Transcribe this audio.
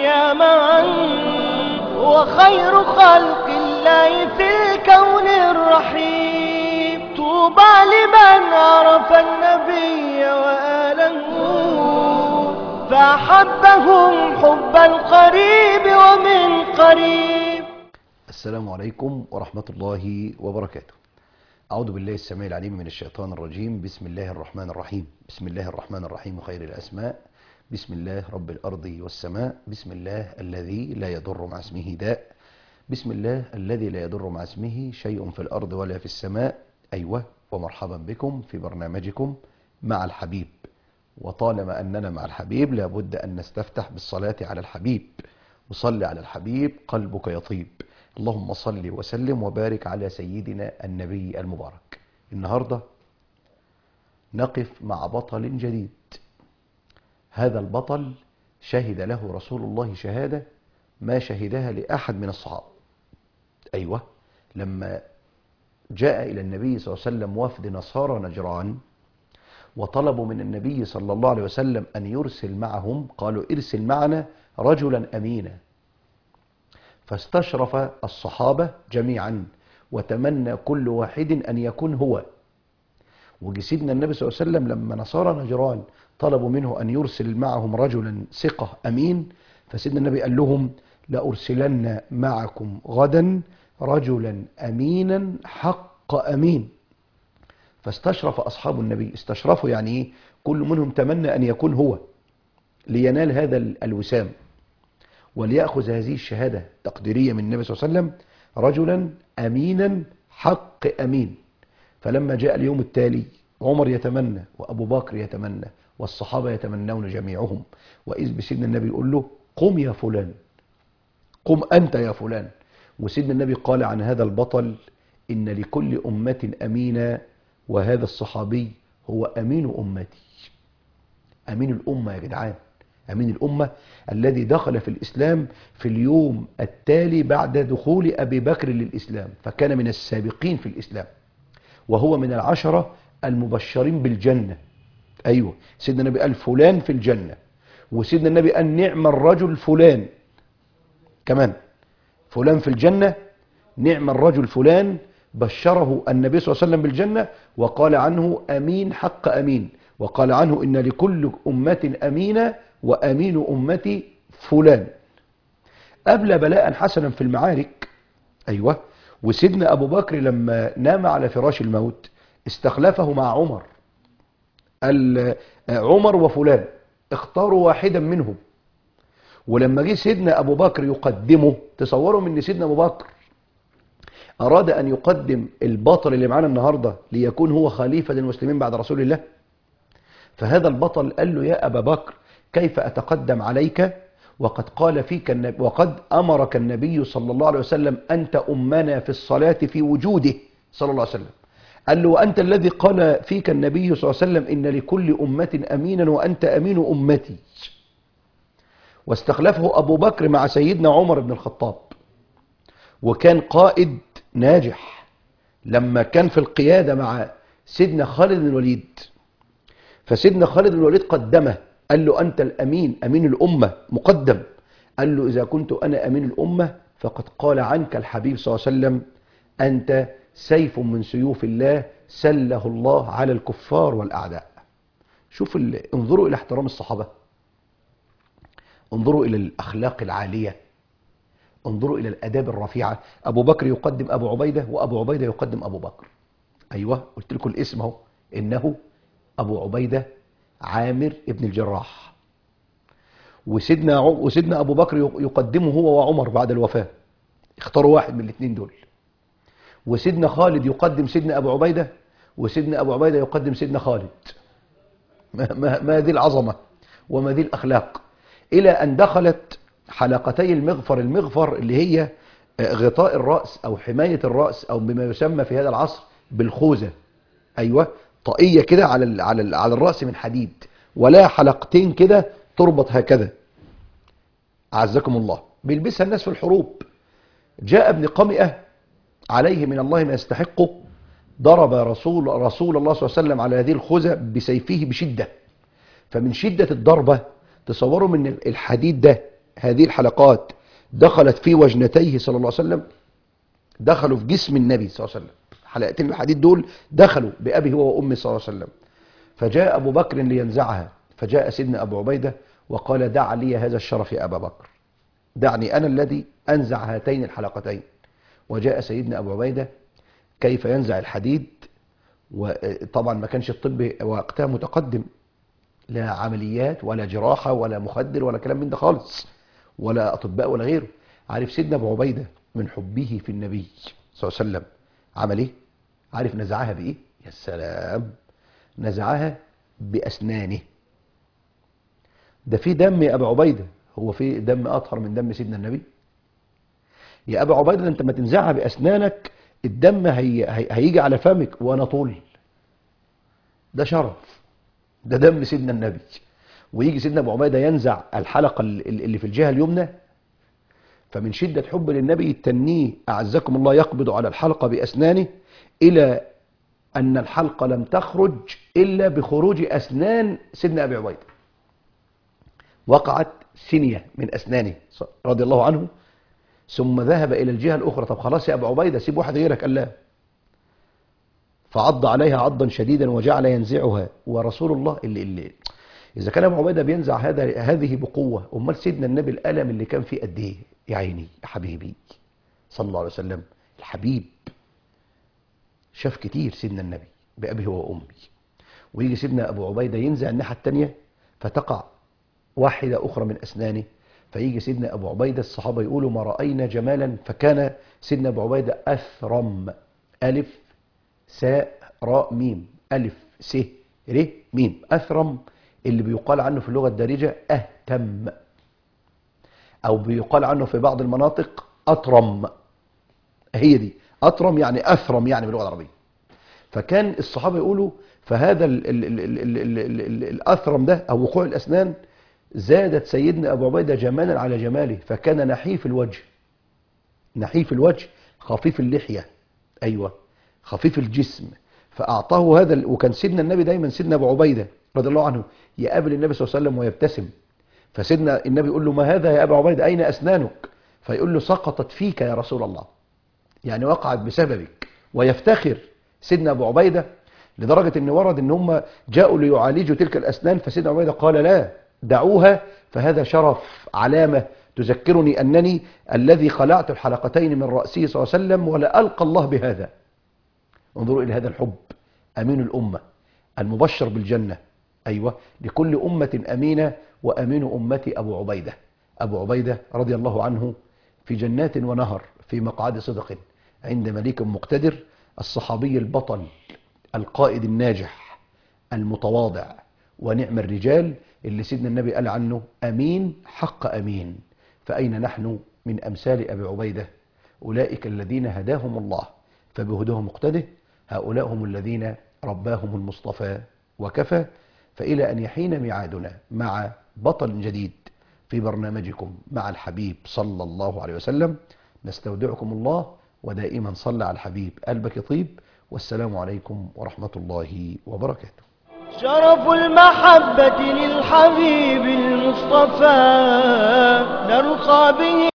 الدنيا معا، وخير خلق الله في الكون الرحيم. طوبى لمن عرف النبي وآله، فأحبهم حب القريب ومن قريب. السلام عليكم ورحمة الله وبركاته. أعوذ بالله السميع العليم من الشيطان الرجيم. بسم الله الرحمن الرحيم. بسم الله الرحمن الرحيم خير الأسماء. بسم الله رب الأرض والسماء. بسم الله الذي لا يضر مع اسمه داء. بسم الله الذي لا يضر مع اسمه شيء في الأرض ولا في السماء. أيوة، ومرحبا بكم في برنامجكم مع الحبيب. وطالما أننا مع الحبيب لابد أن نستفتح بالصلاة على الحبيب. وصل على الحبيب قلبك يطيب. اللهم صل وسلم وبارك على سيدنا النبي المبارك. النهاردة نقف مع بطل جديد. هذا البطل شهد له رسول الله شهادة ما شهدها لأحد من الصحابة. أيوة، لما جاء إلى النبي صلى الله عليه وسلم وفد نصارى نجران وطلبوا من النبي صلى الله عليه وسلم أن يرسل معهم، قالوا ارسل معنا رجلا أمينا. فاستشرف الصحابة جميعا وتمنى كل واحد أن يكون هو. وجسدنا النبي صلى الله عليه وسلم لما نصارى نجران طلبوا منه أن يرسل معهم رجلا ثقة أمين، فسيدنا النبي قال لهم لأرسلن معكم غدا رجلا أمينا حق أمين. فاستشرف أصحاب النبي، استشرفوا يعني إيه؟ كل منهم تمنى أن يكون هو لينال هذا الوسام وليأخذ هذه الشهادة تقديرية من النبي صلى الله عليه وسلم، رجلا أمينا حق أمين. فلما جاء اليوم التالي عمر يتمنى وأبو بكر يتمنى والصحابة يتمنون جميعهم، وإذ بسيدنا النبي يقول له قم يا فلان، قم أنت يا فلان. وسيدنا النبي قال عن هذا البطل إن لكل أمة أمينا، وهذا الصحابي هو أمين أمتي. أمين الأمة يا جدعان، أمين الأمة الذي دخل في الإسلام في اليوم التالي بعد دخول أبي بكر للإسلام، فكان من السابقين في الإسلام، وهو من العشرة المبشرين بالجنة. أيوة، سيدنا النبي قال فلان في الجنة، وسيدنا النبي قال نعم الرجل فلان، كمان فلان في الجنة، نعم الرجل فلان. بشره النبي صلى الله عليه وسلم بالجنة وقال عنه أمين حق أمين، وقال عنه إن لكل أمة أمينة وأمين أمتي فلان. أبلى بلاء حسنا في المعارك. أيوة، وسيدنا أبو بكر لما نام على فراش الموت استخلفه مع عمر، قال عمر وفلان اختاروا واحدا منهم. ولما جه سيدنا أبو بكر يقدمه، تصوروا من سيدنا أبو بكر أراد أن يقدم البطل اللي معانا النهاردة ليكون هو خليفة للمسلمين بعد رسول الله. فهذا البطل قال له يا أبا بكر كيف أتقدم عليك وقد قال فيك النبي وقد أمرك النبي صلى الله عليه وسلم أنت أمنا في الصلاة في وجوده صلى الله عليه وسلم. قال له وأنت الذي قال فيك النبي صلى الله عليه وسلم إن لكل أمة أمينا وأنت أمين أمتي. واستخلفه أبو بكر مع سيدنا عمر بن الخطاب، وكان قائد ناجح لما كان في القيادة مع سيدنا خالد بن الوليد. فسيدنا خالد بن الوليد قدمه، قال له أنت الأمين، أمين الأمة مقدم. قال له إذا كنت أنا أمين الأمة فقد قال عنك الحبيب صلى الله عليه وسلم أنت سيف من سيوف الله سله الله على الكفار والأعداء. شوف انظروا إلى احترام الصحابة، انظروا إلى الأخلاق العالية، انظروا إلى الأداب الرفيعة. أبو بكر يقدم أبو عبيدة وأبو عبيدة يقدم أبو بكر. أيوة، قلت لكم الاسم اهو، إنه أبو عبيدة عامر ابن الجراح. وسيدنا أبو بكر يقدمه هو وعمر بعد الوفاة، اختاروا واحد من الاثنين دول. وسيدنا خالد يقدم سيدنا أبو عبيدة، وسيدنا أبو عبيدة يقدم سيدنا خالد. ما هذه العظمة وما هذه الأخلاق، إلى أن دخلت حلقتي المغفر اللي هي غطاء الرأس أو حماية الرأس أو بما يسمى في هذا العصر بالخوذة. أيوة، طاقية كده على الرأس من حديد، ولا حلقتين كده تربط هكذا، أعزكم الله، بيلبسها الناس في الحروب. جاء ابن قمئة عليه من الله ما يستحقه، ضرب رسول الله صلى الله عليه وسلم على هذه الخوذة بسيفه بشدة. فمن شدة الضربة تصوروا من الحديد ده هذه الحلقات دخلت في وجنتيه صلى الله عليه وسلم، دخلوا في جسم النبي صلى الله عليه وسلم. حلقتين الحديد دول دخلوا بأبي هو وأمي صلى الله عليه وسلم. فجاء أبو بكر لينزعها، فجاء سيدنا أبو عبيدة وقال: دع لي هذا الشرف يا أبا بكر، دعني أنا الذي أنزع هاتين الحلقتين. وجاء سيدنا أبو عبيدة كيف ينزع الحديد، وطبعا ما كانش الطب وقتها متقدم، لا عمليات ولا جراحة ولا مخدر ولا كلام من ده خالص، ولا أطباء ولا غيره. عارف سيدنا أبو عبيدة من حبه في النبي صلى الله عليه وسلم عمل إيه؟ عارف نزعها بإيه؟ يا سلام، نزعها بأسنانه. ده في دم يا أبو عبيدة، هو في دم أطهر من دم سيدنا النبي؟ يا أبو عبيدة أنت ما تنزعها بأسنانك الدم هيجي على فمك وأنا طول. ده شرف، ده دم سيدنا النبي. ويجي سيدنا أبو عبيدة ينزع الحلقة اللي في الجهة اليمنى، فمن شدة حب للنبي التنيه أعزكم الله يقبض على الحلقة بأسنانه، إلى أن الحلقة لم تخرج إلا بخروج أسنان سيدنا أبي عبيدة. وقعت سنية من أسنانه رضي الله عنه، ثم ذهب إلى الجهة الأخرى. طب خلاص يا أبو عبيدة سيب واحد غيرك، قال لا، فعض عليها عضا شديدا وجعل ينزعها. ورسول الله اللي إذا كان أبو عبيدة بينزع هذه بقوة، أمال سيدنا النبي الألم اللي كان فيه قد إيه؟ يا عيني يا حبيبي صلى الله عليه وسلم. الحبيب شاف كتير سيدنا النبي بأبيه وأمي. ويجي سيدنا أبو عبيدة ينزع الناحية التانية فتقع واحدة أخرى من أسنانه، فيجي سيدنا أبو عبيدة الصحابة يقولوا: ما رأينا جمالا. فكان سيدنا أبو عبيدة أثرم، ألف ساء راء ميم، ألف س ر ميم، أثرم، اللي بيقال عنه في اللغة الدارجة أهتم، أو بيقال عنه في بعض المناطق أطرم. هي دي أطرم يعني أثرم يعني باللغة العربية. فكان الصحابة يقولوا فهذا الأثرم ده أو وقوع الأسنان زادت سيدنا أبو عبيدة جمالا على جماله، فكان نحيف الوجه، نحيف الوجه خفيف اللحية، أيوة خفيف الجسم، فأعطاه هذا. وكان سيدنا النبي دايما سيدنا أبو عبيدة رضي الله عنه يقابل النبي صلى الله عليه وسلم ويبتسم، فسيدنا النبي يقول له: ما هذا يا أبا عبيدة، أين أسنانك؟ فيقول له: سقطت فيك يا رسول الله، يعني وقعت بسببك. ويفتخر سيدنا أبو عبيدة لدرجة أن ورد أن هم جاءوا ليعالجوا تلك الأسنان، فسيدنا أبو عبيدة قال: لا، دعوها، فهذا شرف، علامة تذكرني أنني الذي خلعت الحلقتين من رأسه صلى الله عليه وسلم ولا ألقى الله بهذا. انظروا إلى هذا الحب، أمين الأمة المبشر بالجنة، أيوة لكل أمة أمينة، وأمين أمتي أبو عبيدة. أبو عبيدة رضي الله عنه في جنات ونهر في مقعد صدق عند مليك مقتدر، الصحابي البطل القائد الناجح المتواضع ونعم الرجال اللي سيدنا النبي قال عنه أمين حق أمين. فأين نحن من أمثال أبي عبيدة؟ أولئك الذين هداهم الله فبهدهم مقتده، هؤلاء هم الذين رباهم المصطفى وكفى. فإلى أن يحين ميعادنا مع بطل جديد في برنامجكم مع الحبيب صلى الله عليه وسلم، نستودعكم الله، ودائما صلى على الحبيب قلبك يطيب. والسلام عليكم ورحمة الله وبركاته. شرف المحبة للحبيب المصطفى نرقى به